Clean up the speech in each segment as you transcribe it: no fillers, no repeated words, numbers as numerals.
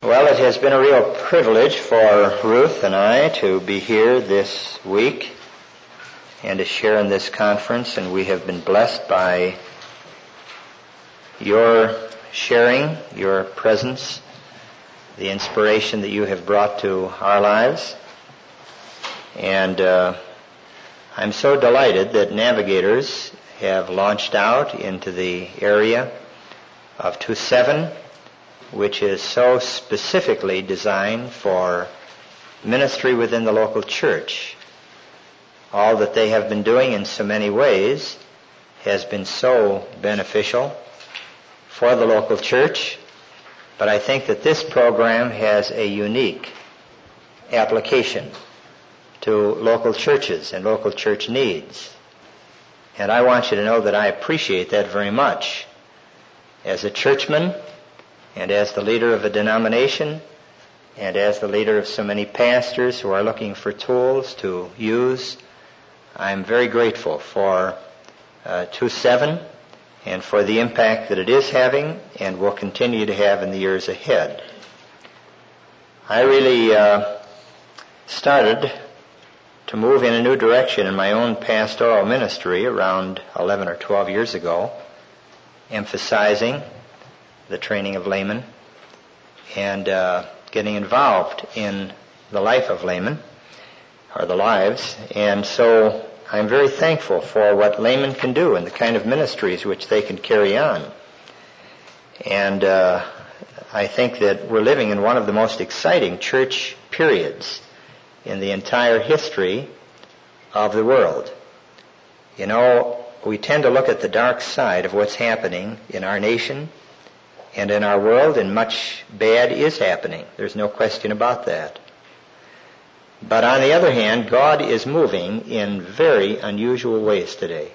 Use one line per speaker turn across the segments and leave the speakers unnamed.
Well, it has been a real privilege for Ruth and I to be here this week and to share in this conference, and we have been blessed by your sharing, your presence, the inspiration that you have brought to our lives. And I'm so delighted that Navigators have launched out into the area of 2-7, which is so specifically designed for ministry within the local church. All that they have been doing in so many ways has been so beneficial for the local church, but I think that this program has a unique application to local churches and local church needs. And I want you to know that I appreciate that very much. As a churchman, and as the leader of a denomination, and as the leader of so many pastors who are looking for tools to use, I'm very grateful for 2-7 and for the impact that it is having and will continue to have in the years ahead. I really started to move in a new direction in my own pastoral ministry around 11 or 12 years ago, emphasizing the training of laymen and getting involved in the life of laymen, or the lives. And so I'm very thankful for what laymen can do and the kind of ministries which they can carry on. And I think that we're living in one of the most exciting church periods in the entire history of the world. You know, we tend to look at the dark side of what's happening in our nation and in our world, and much bad is happening. There's no question about that. But on the other hand, God is moving in very unusual ways today.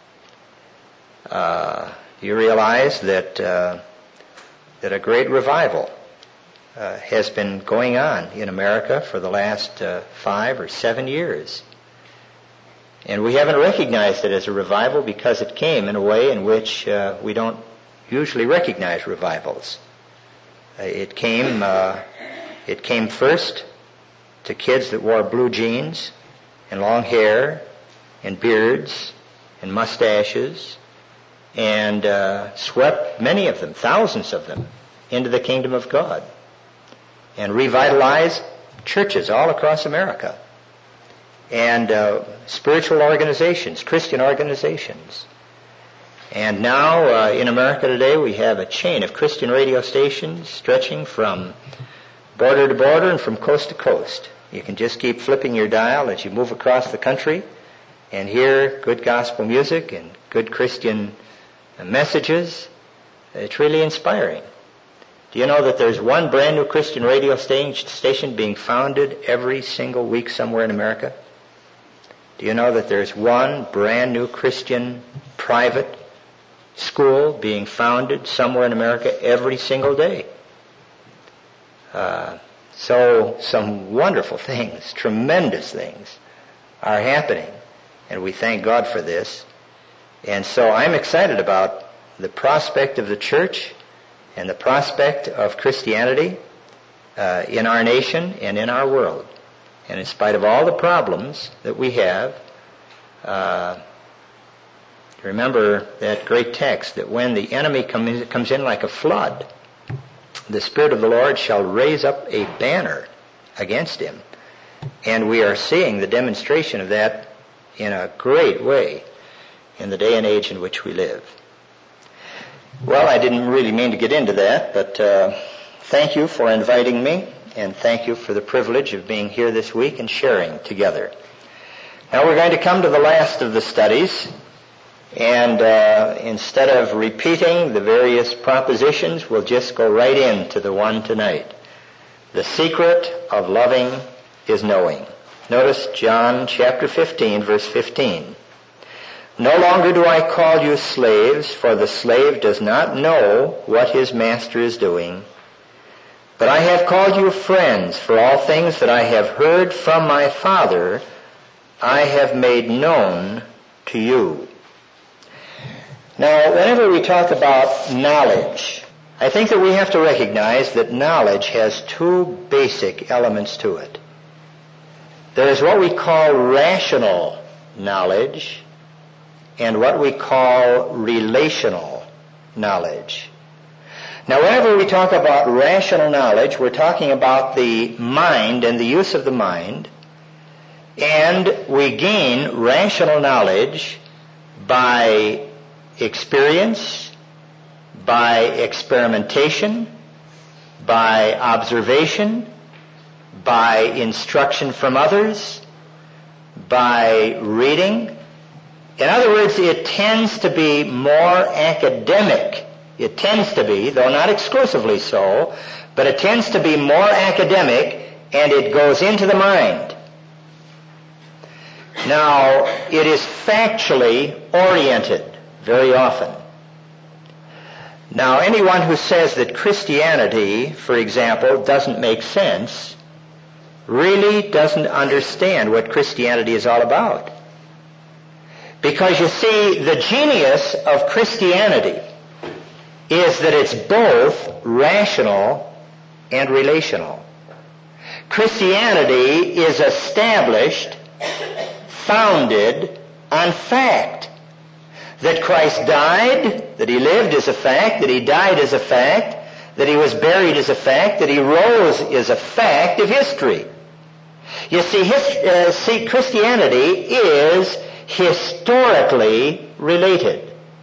You realize that a great revival has been going on in America for the last 5 or 7 years. And we haven't recognized it as a revival because it came in a way in which we don't usually recognize revivals. It came first to kids that wore blue jeans and long hair and beards and mustaches, and swept many of them, thousands of them, into the kingdom of God and revitalized churches all across America and spiritual organizations, Christian organizations. And now in America today we have a chain of Christian radio stations stretching from border to border and from coast to coast. You can just keep flipping your dial as you move across the country and hear good gospel music and good Christian messages. It's really inspiring. Do you know that there's one brand new Christian radio station being founded every single week somewhere in America? Do you know that there's one brand new Christian private school being founded somewhere in America every single day? So some wonderful things, tremendous things are happening, and we thank God for this. And so I'm excited about the prospect of the church and the prospect of Christianity in our nation and in our world. And in spite of all the problems that we have, remember that great text that when the enemy comes in like a flood, the Spirit of the Lord shall raise up a banner against him. And we are seeing the demonstration of that in a great way in the day and age in which we live. Well, I didn't really mean to get into that, but thank you for inviting me, and thank you for the privilege of being here this week and sharing together. Now we're going to come to the last of the studies, and instead of repeating the various propositions, we'll just go right into the one tonight. The secret of loving is knowing. Notice John chapter 15, verse 15. No longer do I call you slaves, for the slave does not know what his master is doing. But I have called you friends, for all things that I have heard from my Father, I have made known to you. Now, whenever we talk about knowledge, I think that we have to recognize that knowledge has two basic elements to it. There is what we call rational knowledge and what we call relational knowledge. Now, whenever we talk about rational knowledge, we're talking about the mind and the use of the mind, and we gain rational knowledge by experience, by experimentation, by observation, by instruction from others, by reading. In other words, it tends to be more academic. It tends to be, though not exclusively so, but it tends to be more academic, and it goes into the mind. Now, it is factually oriented very often. Now, anyone who says that Christianity, for example, doesn't make sense, really doesn't understand what Christianity is all about. Because you see, the genius of Christianity is that it's both rational and relational. Christianity is established, founded on fact. That Christ died, that he lived is a fact, that he died is a fact, that he was buried is a fact, that he rose is a fact of history. You see, Christianity is historically related.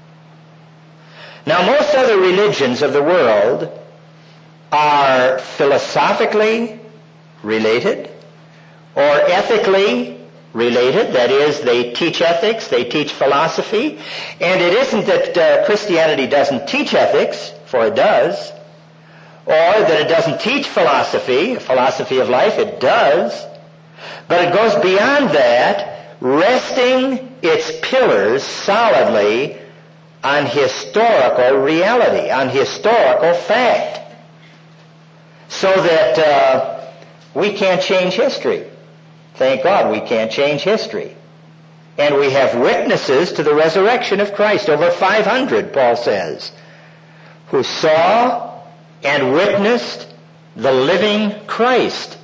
Now, most other religions of the world are philosophically related or ethically related. That is, they teach ethics, they teach philosophy. And it isn't that Christianity doesn't teach ethics, for it does, or that it doesn't teach philosophy of life, it does. But it goes beyond that, resting its pillars solidly on historical reality, on historical fact, so that we can't change history. Thank God we can't change history. And we have witnesses to the resurrection of Christ, over 500, Paul says, who saw and witnessed the living Christ.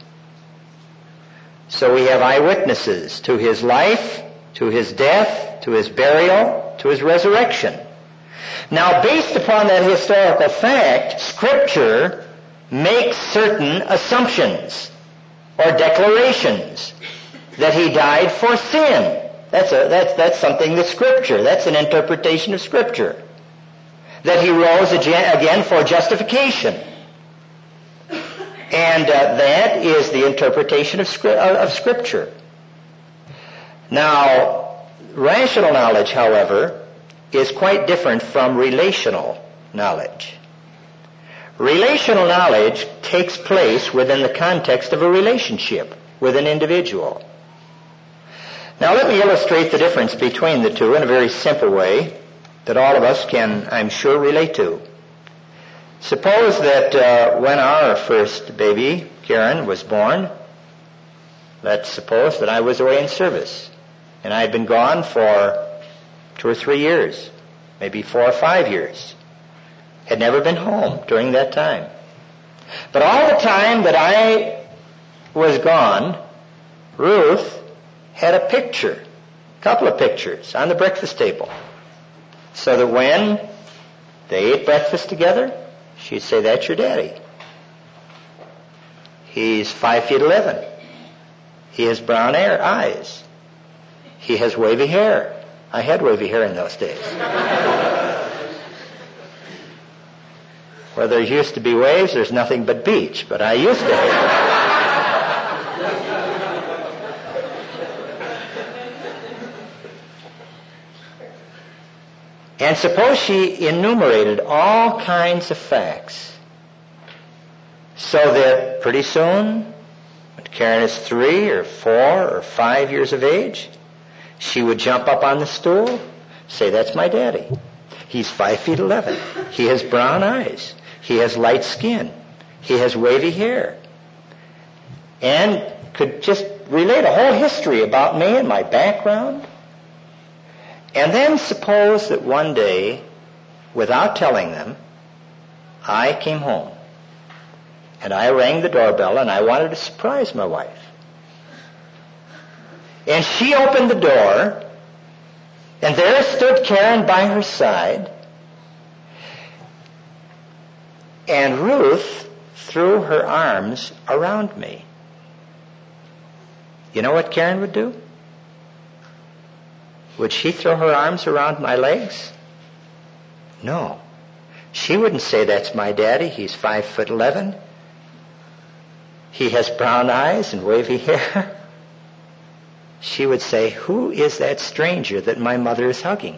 So we have eyewitnesses to his life, to his death, to his burial, to his resurrection. Now, based upon that historical fact, Scripture makes certain assumptions or declarations that he died for sin. That's something that's Scripture. That's an interpretation of Scripture. That he rose again for justification. And that is the interpretation of Scripture. Now, rational knowledge, however, is quite different from relational knowledge. Relational knowledge takes place within the context of a relationship with an individual. Now, let me illustrate the difference between the two in a very simple way that all of us can, I'm sure, relate to. Suppose that when our first baby, Karen, was born, let's suppose that I was away in service, and I had been gone for 2 or 3 years, maybe 4 or 5 years. Had never been home during that time. But all the time that I was gone, Ruth had a picture, a couple of pictures on the breakfast table, so that when they ate breakfast together, she'd say, "That's your daddy. He's 5'11". He has brown eyes. He has wavy hair. I had wavy hair in those days. Where there used to be waves, there's nothing but beach, but I used to have it. And suppose she enumerated all kinds of facts, so that pretty soon, when Karen is 3 or 4 or 5 years of age, she would jump up on the stool, say, "That's my daddy. He's 5'11". He has brown eyes. He has light skin. He has wavy hair." And could just relate a whole history about me and my background. And then suppose that one day, without telling them, I came home and I rang the doorbell and I wanted to surprise my wife. And she opened the door, and there stood Karen by her side, and Ruth threw her arms around me. You know what Karen would do? Would she throw her arms around my legs? No. She wouldn't say, "That's my daddy. He's 5'11". He has brown eyes and wavy hair." She would say, "Who is that stranger that my mother is hugging?"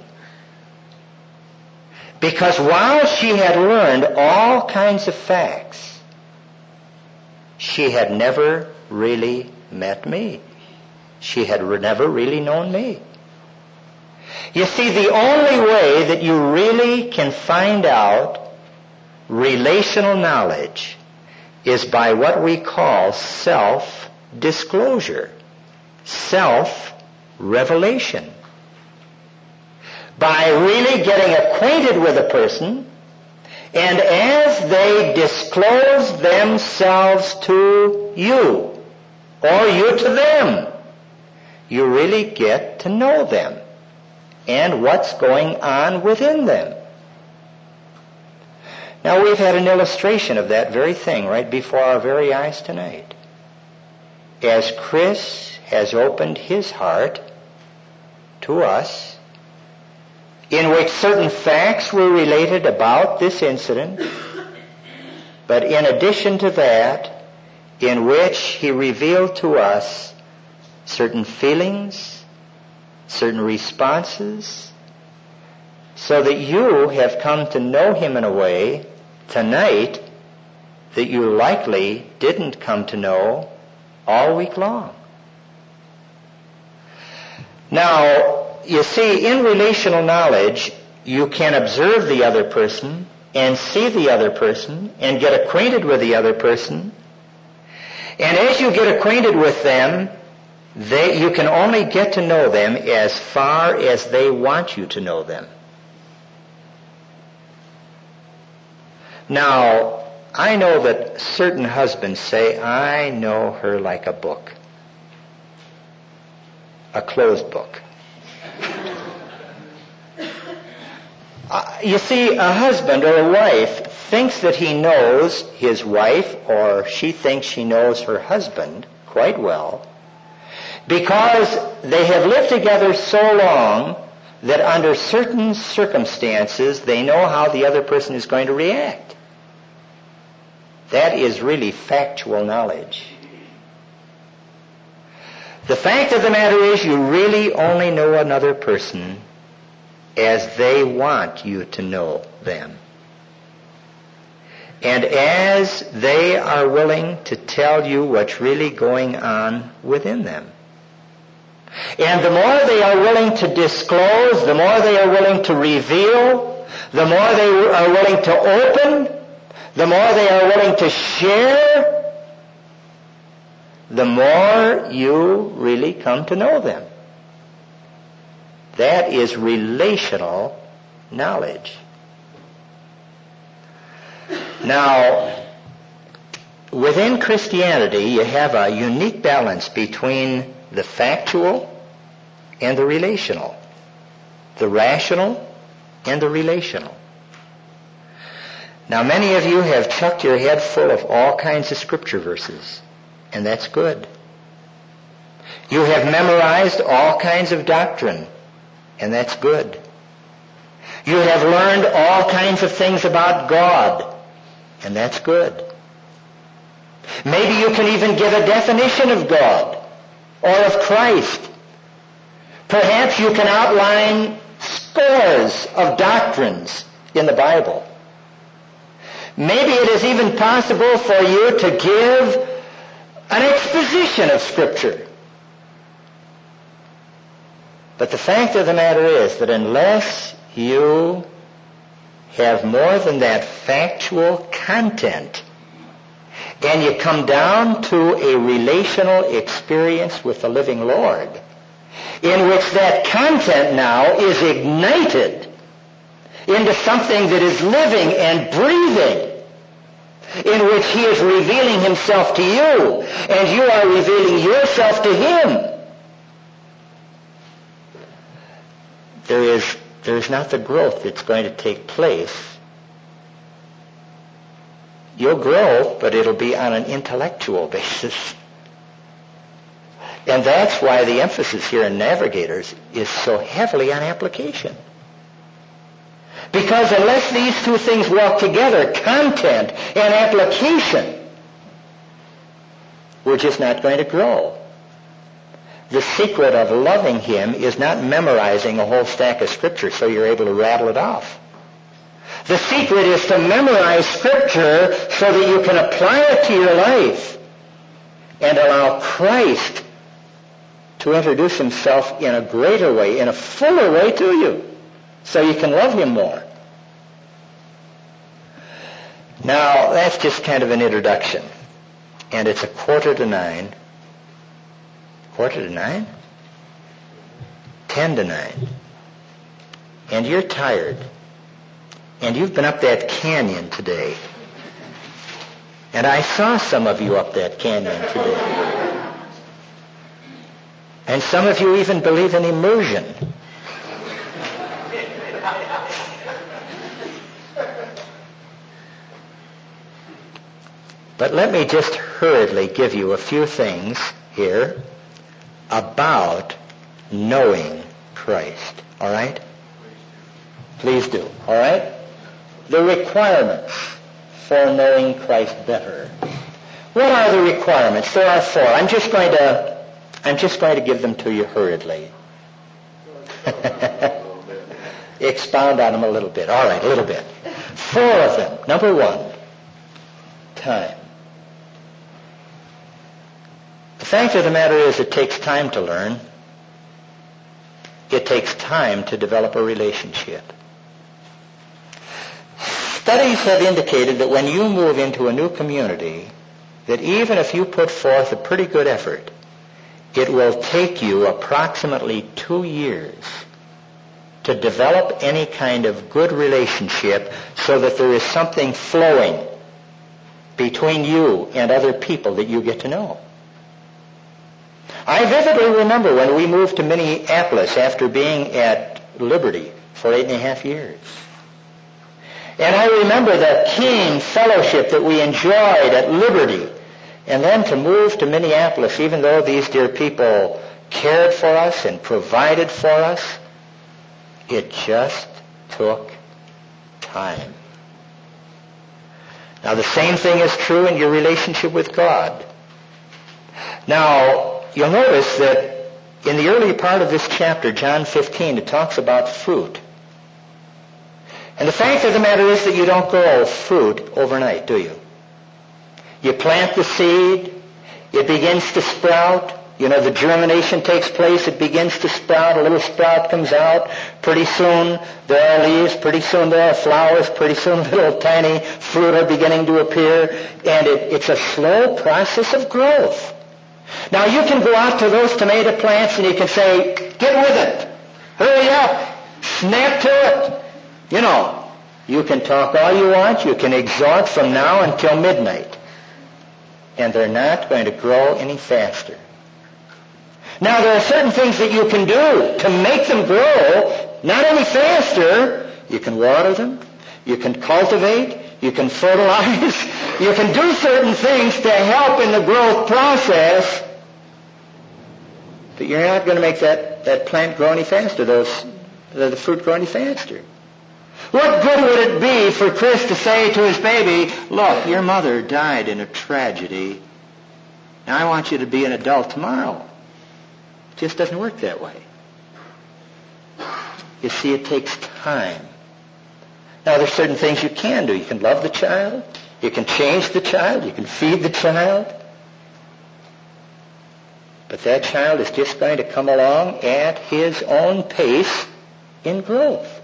Because while she had learned all kinds of facts, she had never really met me. She had never really known me. You see, the only way that you really can find out relational knowledge is by what we call self-disclosure, self-revelation. By really getting acquainted with a person, and as they disclose themselves to you, or you to them, you really get to know them and what's going on within them. Now, we've had an illustration of that very thing right before our very eyes tonight. As Chris has opened his heart to us, in which certain facts were related about this incident, but in addition to that, in which he revealed to us certain feelings, certain responses, so that you have come to know him in a way tonight that you likely didn't come to know all week long. Now, you see, in relational knowledge, you can observe the other person and see the other person and get acquainted with the other person. And as you get acquainted with them, you can only get to know them as far as they want you to know them. Now, I know that certain husbands say, "I know her like a book." A closed book. You see, a husband or a wife thinks that he knows his wife, or she thinks she knows her husband quite well, because they have lived together so long that under certain circumstances they know how the other person is going to react. That is really factual knowledge. The fact of the matter is, you really only know another person as they want you to know them, and as they are willing to tell you what's really going on within them. And the more they are willing to disclose, the more they are willing to reveal, the more they are willing to open, the more they are willing to share, the more you really come to know them. That is relational knowledge. Now, within Christianity, you have a unique balance between the factual and the relational, the rational and the relational. Now, many of you have chucked your head full of all kinds of scripture verses, and that's good. You have memorized all kinds of doctrine, and that's good. You have learned all kinds of things about God, and that's good. Maybe you can even give a definition of God or of Christ. Perhaps you can outline scores of doctrines in the Bible. Maybe it is even possible for you to give an exposition of Scripture. But the fact of the matter is that unless you have more than that factual content, and you come down to a relational experience with the living Lord, in which that content now is ignited into something that is living and breathing, in which he is revealing himself to you, and you are revealing yourself to him. There is not the growth that's going to take place. You'll grow, but it'll be on an intellectual basis. And that's why the emphasis here in Navigators is so heavily on application. Because unless these two things walk together, content and application, we're just not going to grow. The secret of loving him is not memorizing a whole stack of Scripture so you're able to rattle it off. The secret is to memorize Scripture so that you can apply it to your life and allow Christ to introduce himself in a greater way, in a fuller way to you, so you can love him more. Now, that's just kind of an introduction. And it's 8:45. 8:45? 8:50. And you're tired. And you've been up that canyon today. And I saw some of you up that canyon today. And some of you even believe in immersion. But let me just hurriedly give you a few things here about knowing Christ. All right? Please do. All right? The requirements for knowing Christ better. What are the requirements? There are 4. I'm just going to give them to you hurriedly. Expound on them a little bit. All right, a little bit. 4 of them. Number 1, time. The fact of the matter is it takes time to learn. It takes time to develop a relationship. Studies have indicated that when you move into a new community, that even if you put forth a pretty good effort, it will take you approximately 2 years to develop any kind of good relationship so that there is something flowing between you and other people that you get to know. I vividly remember when we moved to Minneapolis after being at Liberty for 8.5 years. And I remember the keen fellowship that we enjoyed at Liberty. And then to move to Minneapolis, even though these dear people cared for us and provided for us, it just took time. Now, the same thing is true in your relationship with God. Now, you'll notice that in the early part of this chapter, John 15, it talks about fruit. And the fact of the matter is that you don't grow fruit overnight, do you? You plant the seed, it begins to sprout. You know, the germination takes place, it begins to sprout, a little sprout comes out. Pretty soon there are leaves, pretty soon there are flowers, pretty soon little tiny fruit are beginning to appear, and it's a slow process of growth. Now you can go out to those tomato plants and you can say, get with it, hurry up, snap to it. You know, you can talk all you want, you can exhort from now until midnight, and they're not going to grow any faster. Now, there are certain things that you can do to make them grow not any faster. You can water them, you can cultivate, you can fertilize, you can do certain things to help in the growth process, but you're not going to make that plant grow any faster, the fruit grow any faster. What good would it be for Chris to say to his baby, look, your mother died in a tragedy. Now I want you to be an adult tomorrow. It just doesn't work that way. You see, it takes time. Now there's certain things you can do. You can love the child. You can change the child. You can feed the child. But that child is just going to come along at his own pace in growth.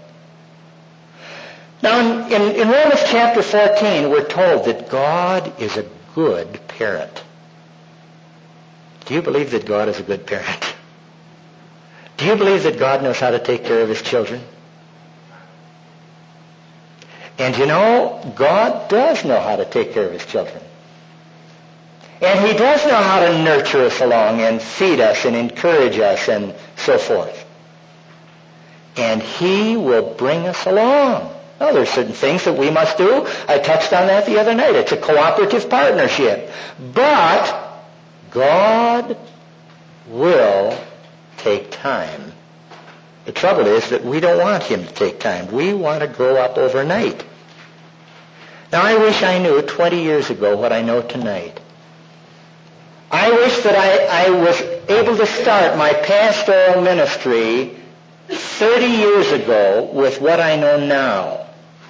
Now, in Romans chapter 14, we're told that God is a good parent. Do you believe that God is a good parent? Do you believe that God knows how to take care of his children? And you know, God does know how to take care of his children. And he does know how to nurture us along and feed us and encourage us and so forth. And he will bring us along. Now, there are certain things that we must do. I touched on that the other night. It's a cooperative partnership. But God will take time. The trouble is that we don't want him to take time. We want to grow up overnight. Now, I wish I knew 20 years ago what I know tonight. I wish that I was able to start my pastoral ministry 30 years ago with what I know now.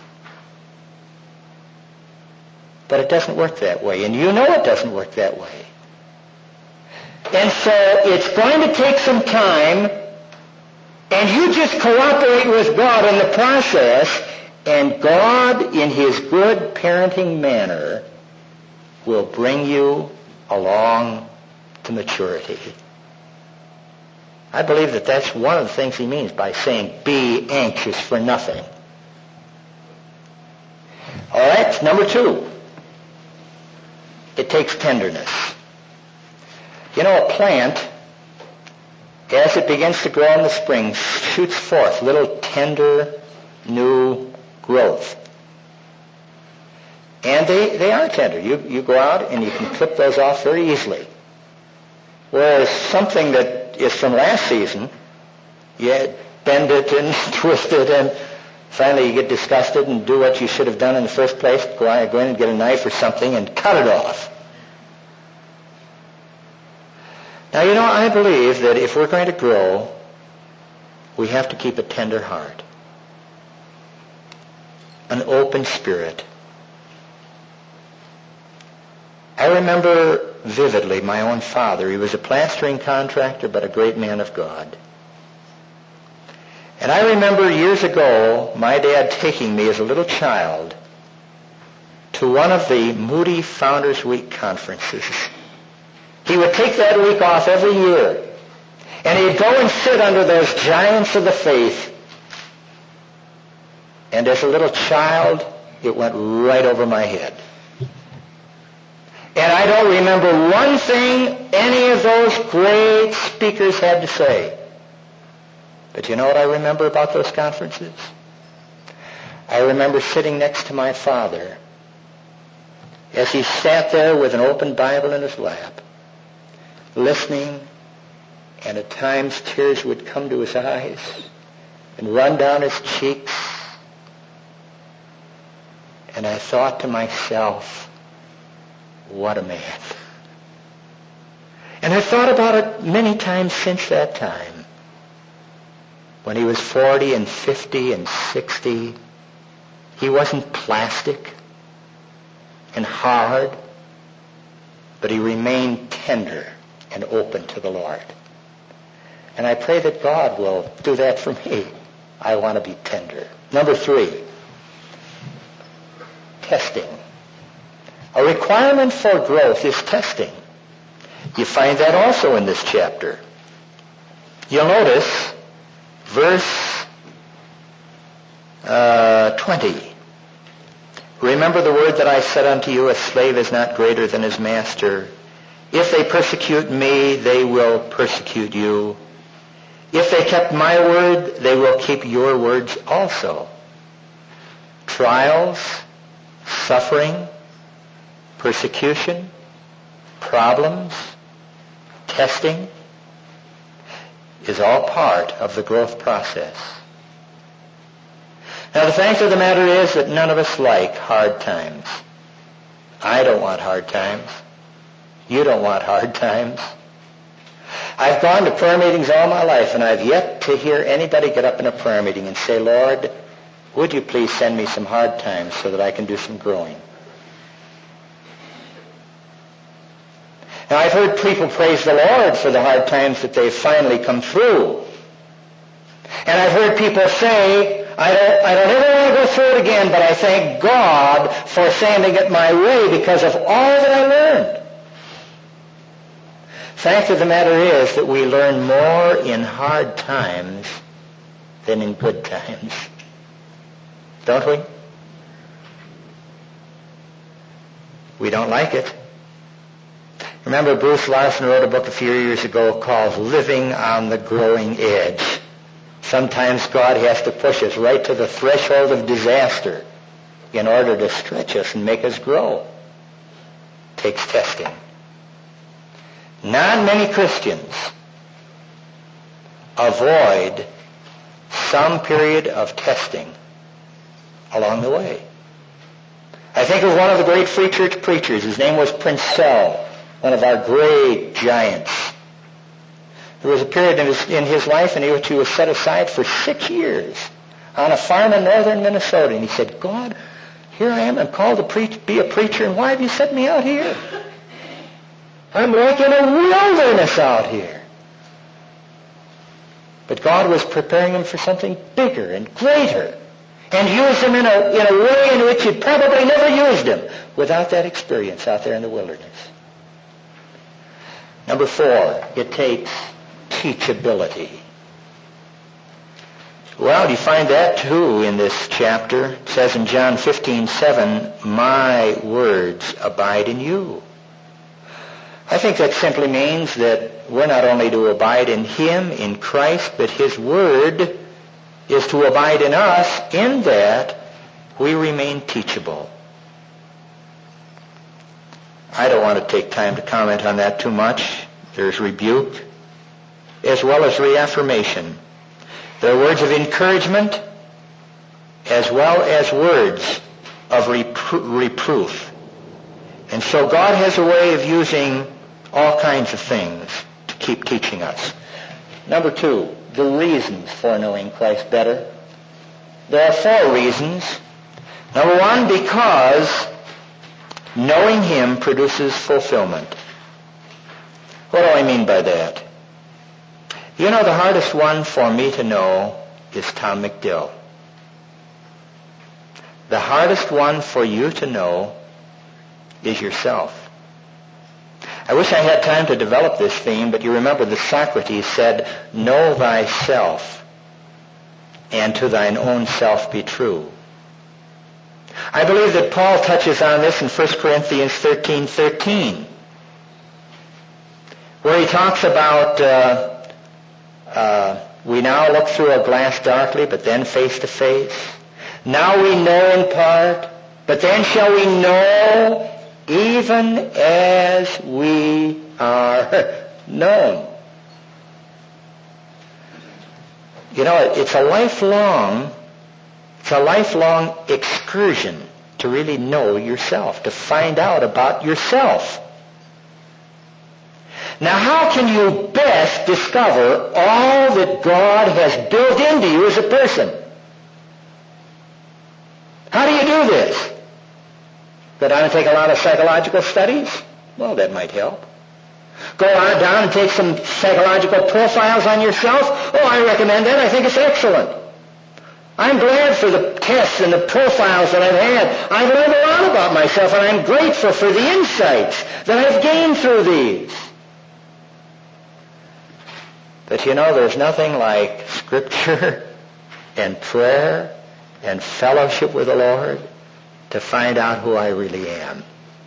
But it doesn't work that way, and you know it doesn't work that way. And so it's going to take some time, and you just cooperate with God in the process, and God, in his good parenting manner, will bring you along to maturity. I believe that that's one of the things he means by saying, be anxious for nothing. All right, number 2. It takes tenderness. You know, a plant, as it begins to grow in the spring, shoots forth little tender, new growth. And they are tender. You go out and you can clip those off very easily. Whereas something that is from last season, you bend it and twist it, and finally you get disgusted and do what you should have done in the first place, go in and get a knife or something and cut it off. Now, you know, I believe that if we're going to grow, we have to keep a tender heart, an open spirit. I remember vividly my own father. He was a plastering contractor, but a great man of God. And I remember years ago my dad taking me as a little child to one of the Moody Founders Week conferences. He would take that week off every year, and he'd go and sit under those giants of the faith. And as a little child, it went right over my head. And I don't remember one thing any of those great speakers had to say. But you know what I remember about those conferences? I remember sitting next to my father as he sat there with an open Bible in his lap, listening, and at times tears would come to his eyes and run down his cheeks. And I thought to myself, what a man. And I thought about it many times since that time. When he was 40 and 50 and 60, he wasn't plastic and hard, but he remained tender and open to the Lord. And I pray that God will do that for me. I want to be tender. Number 3, testing. A requirement for growth is testing. You find that also in this chapter. You'll notice verse 20. Remember the word that I said unto you, a slave is not greater than his master. If they persecute me, they will persecute you. If they kept my word, they will keep your words also. Trials, suffering, persecution, problems, testing is all part of the growth process. Now, the fact of the matter is that none of us like hard times. I don't want hard times. You don't want hard times. I've gone to prayer meetings all my life, and I've yet to hear anybody get up in a prayer meeting and say, Lord, would you please send me some hard times so that I can do some growing? Now, I've heard people praise the Lord for the hard times that they've finally come through. And I've heard people say, I don't ever want to go through it again, but I thank God for sending it my way because of all that I learned. Fact of the matter is that we learn more in hard times than in good times. Don't we? We don't like it. Remember, Bruce Larson wrote a book a few years ago called Living on the Growing Edge. Sometimes God has to push us right to the threshold of disaster in order to stretch us and make us grow. It takes testing. Not many Christians avoid some period of testing along the way. I think of one of the great free church preachers. His name was Prince Sell, one of our great giants. There was a period in his life in which he was set aside for 6 years on a farm in northern Minnesota. And he said, God, here I am. I'm called to be a preacher, and why have you set me out here? I'm like in a wilderness out here. But God was preparing him for something bigger and greater, and used him in a way in which he'd probably never used him without that experience out there in the wilderness. Number 4, it takes teachability. Well, you find that too in this chapter. It says in John 15:7, my words abide in you. I think that simply means that we're not only to abide in him, in Christ, but his word is to abide in us in that we remain teachable. I don't want to take time to comment on that too much. There's rebuke as well as reaffirmation. There are words of encouragement as well as words of reproof. And so God has a way of using all kinds of things to keep teaching us. Number 2, the reasons for knowing Christ better. There are 4 reasons. Number 1, because knowing him produces fulfillment. What do I mean by that? You know, the hardest one for me to know is Tom McDill. The hardest one for you to know is yourself. I wish I had time to develop this theme, but you remember that Socrates said, know thyself, and to thine own self be true. I believe that Paul touches on this in 1 Corinthians 13:13, where he talks about we now look through a glass darkly, but then face to face. Now we know in part, but then shall we know even as we are known. You know, it's a lifelong excursion to really know yourself, to find out about yourself. Now, how can you best discover all that God has built into you as a person? How do you do this? Go down and take a lot of psychological studies? Well, that might help. Go on down and take some psychological profiles on yourself? Oh, I recommend that. I think it's excellent. I'm glad for the tests and the profiles that I've had. I've learned a lot about myself, and I'm grateful for the insights that I've gained through these. But you know, there's nothing like Scripture and prayer and fellowship with the Lord to find out who I really am.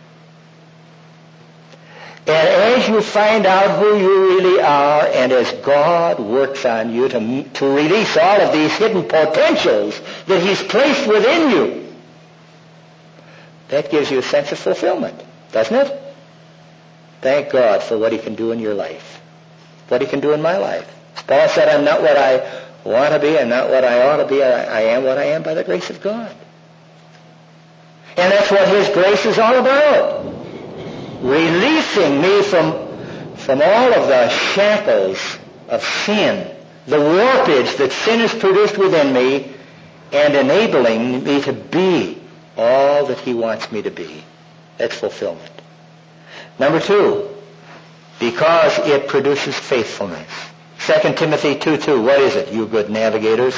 And as you find out who you really are, and as God works on you to release all of these hidden potentials that he's placed within you, that gives you a sense of fulfillment, doesn't it? Thank God for what he can do in your life, what he can do in my life. As Paul said, I'm not what I want to be, I'm not what I ought to be, I am what I am by the grace of God. And that's what his grace is all about. Releasing me from all of the shackles of sin, the warpage that sin has produced within me, and enabling me to be all that he wants me to be. That's fulfillment. Number 2, because it produces faithfulness. 2 Timothy 2:2, what is it, you good navigators?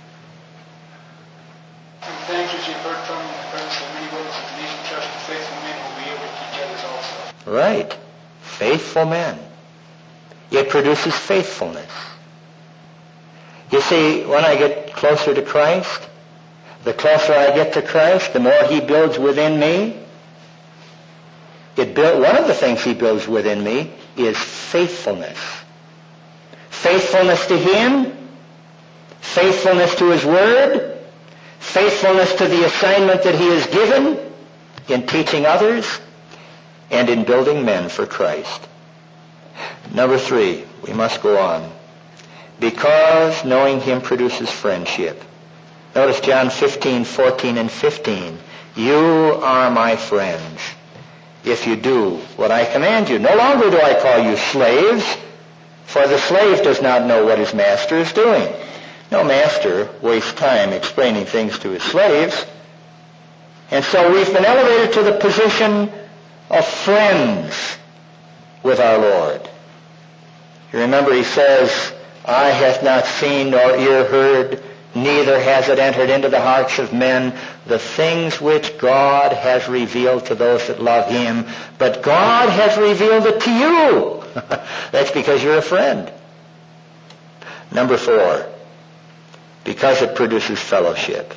Right. Faithful men. It produces faithfulness. You see, when I get closer to Christ, the closer I get to Christ, the more he builds within me, One of the things he builds within me is faithfulness. Faithfulness to him, faithfulness to his word, faithfulness to the assignment that he has given in teaching others and in building men for Christ. Number 3, we must go on. Because knowing him produces friendship. Notice John 15:14 and 15. You are my friends if you do what I command you. No longer do I call you slaves, for the slave does not know what his master is doing. No master wastes time explaining things to his slaves. And so we've been elevated to the position of friends with our Lord. You remember he says, eye hath not seen nor ear heard, neither has it entered into the hearts of men the things which God has revealed to those that love him. But God has revealed it to you. That's because you're a friend. Number 4, because it produces fellowship.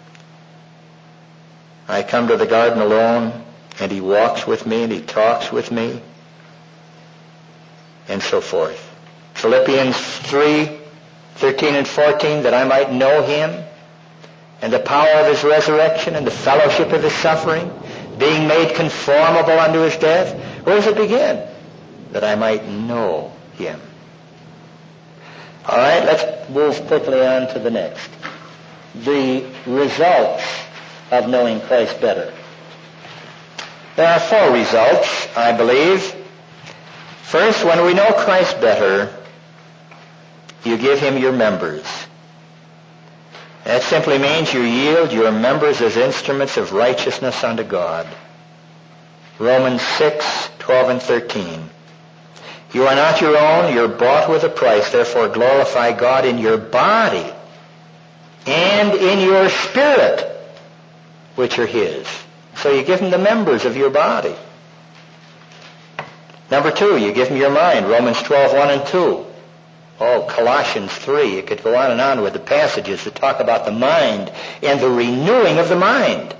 I come to the garden alone, and he walks with me, and he talks with me, and so forth. Philippians 3:13 and 14, that I might know him and the power of his resurrection and the fellowship of his suffering, being made conformable unto his death. Where does it begin? That I might know him. All right, let's move quickly on to the next. The results of knowing Christ better. There are 4 results, I believe. First, when we know Christ better, you give him your members. That simply means you yield your members as instruments of righteousness unto God. Romans 6:12 and 13. You are not your own, you're bought with a price, therefore glorify God in your body and in your spirit, which are his. So you give him the members of your body. Number 2, you give him your mind. Romans 12:1 and 2. Oh, Colossians 3. You could go on with the passages that talk about the mind and the renewing of the mind.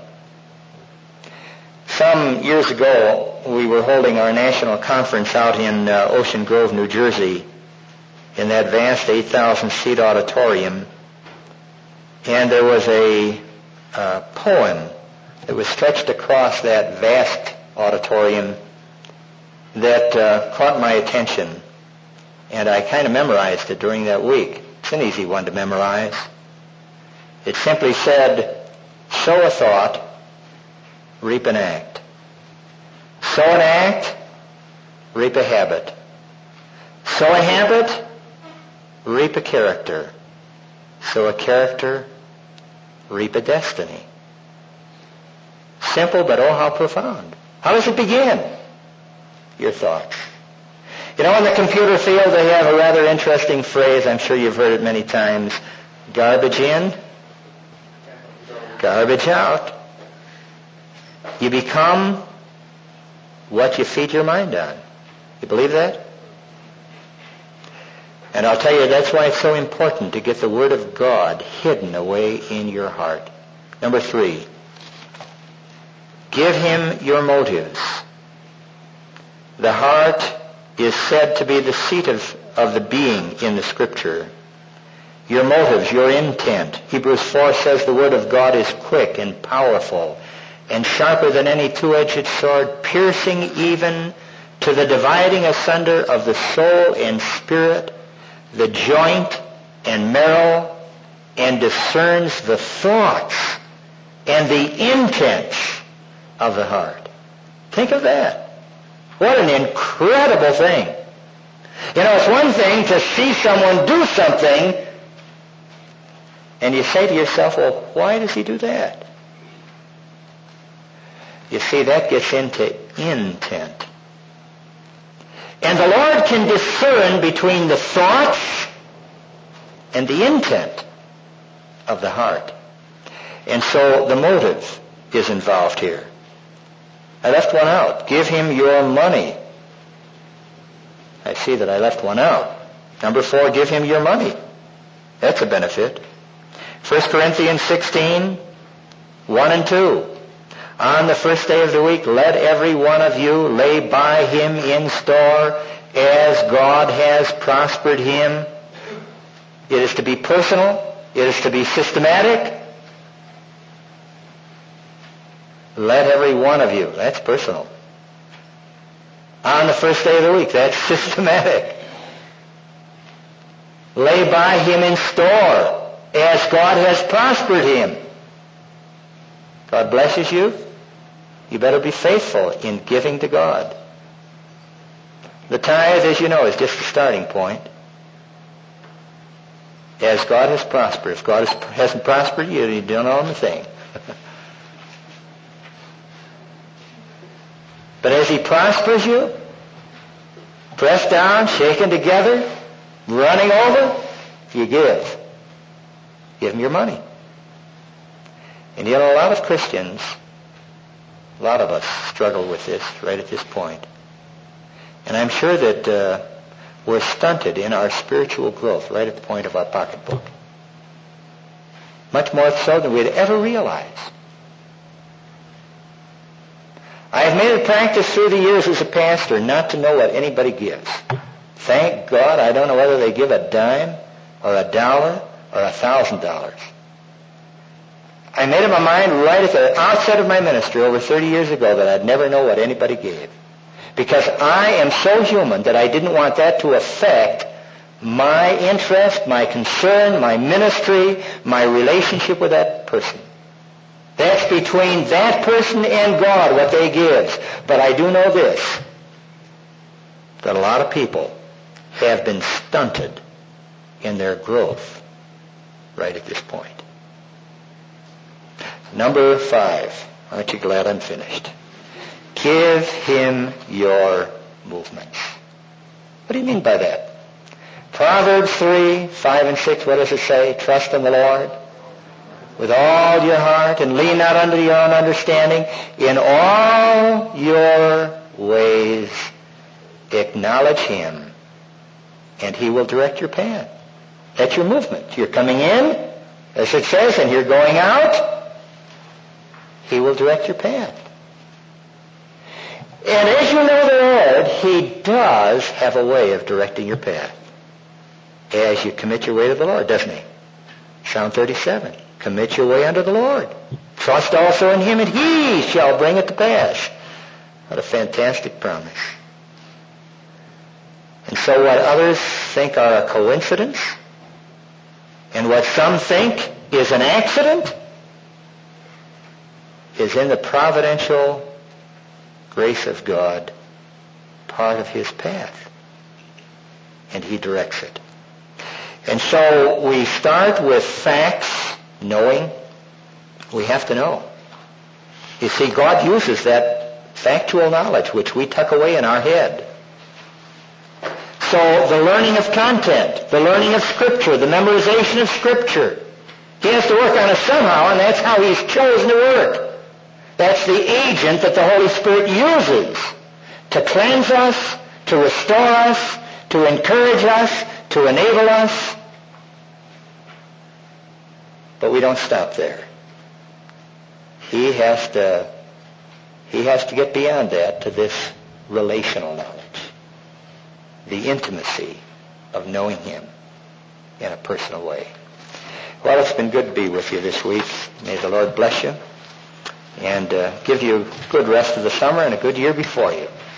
Some years ago, we were holding our national conference out in Ocean Grove, New Jersey, in that vast 8,000-seat auditorium. And there was a poem that was stretched across that vast auditorium that caught my attention. And I kind of memorized it during that week. It's an easy one to memorize. It simply said, sow a thought, reap an act. Sow an act, reap a habit. Sow a habit, reap a character. Sow a character, reap a destiny. Simple, but oh, how profound. How does it begin? Your thoughts. You know, in the computer field, they have a rather interesting phrase. I'm sure you've heard it many times. Garbage in, garbage out. You become what you feed your mind on. You believe that? And I'll tell you, that's why it's so important to get the Word of God hidden away in your heart. Number 3, give him your motives. The heart is said to be the seat of the being in the Scripture. Your motives, your intent. Hebrews 4 says the Word of God is quick and powerful and sharper than any two-edged sword, piercing even to the dividing asunder of the soul and spirit, the joint and marrow, and discerns the thoughts and the intents of the heart. Think of that. What an incredible thing. You know, it's one thing to see someone do something, and you say to yourself, well, why does he do that? You see, that gets into intent. And the Lord can discern between the thoughts and the intent of the heart. And so the motive is involved here. I left one out. Give him your money. I see that I left one out. Number 4, give him your money. That's a benefit. 1 Corinthians 16, 1 and 2. On the first day of the week, let every one of you lay by him in store as God has prospered him. It is to be personal. It is to be systematic. Let every one of you. That's personal. On the first day of the week. That's systematic. Lay by him in store as God has prospered him. God blesses you. You better be faithful in giving to God. The tithe, as you know, is just the starting point. As God has prospered. If God hasn't prospered you, you don't own the thing. But as he prospers you, pressed down, shaken together, running over, you give. Give him your money. And you know, a lot of Christians, a lot of us struggle with this right at this point. And I'm sure that we're stunted in our spiritual growth right at the point of our pocketbook. Much more so than we'd ever realize. I have made a practice through the years as a pastor not to know what anybody gives. Thank God I don't know whether they give a dime or a dollar or $1,000. I made up my mind right at the outset of my ministry over 30 years ago that I'd never know what anybody gave. Because I am so human that I didn't want that to affect my interest, my concern, my ministry, my relationship with that person. That's between that person and God, what they give. But I do know this, that a lot of people have been stunted in their growth right at this point. Number 5. Aren't you glad I'm finished? Give him your movements. What do you mean by that? Proverbs 3, 5 and 6, what does it say? Trust in the Lord with all your heart and lean not unto your own understanding. In all your ways acknowledge him, and he will direct your path. That's your movement. You're coming in, as it says, and you're going out. He will direct your path. And as you know the Lord, he does have a way of directing your path as you commit your way to the Lord, doesn't he? Psalm 37. Commit your way unto the Lord. Trust also in him, and he shall bring it to pass. What a fantastic promise. And so what others think are a coincidence, and what some think is an accident, is in the providential grace of God part of his path. And he directs it. And so we start with facts, knowing. We have to know. You see, God uses that factual knowledge which we tuck away in our head. So the learning of content, the learning of Scripture, the memorization of Scripture, he has to work on us somehow, and that's how he's chosen to work. That's the agent that the Holy Spirit uses to cleanse us, to restore us, to encourage us, to enable us. But we don't stop there. He has to get beyond that to this relational knowledge, the intimacy of knowing him in a personal way. Well, it's been good to be with you this week. May the Lord bless you and give you a good rest of the summer and a good year before you.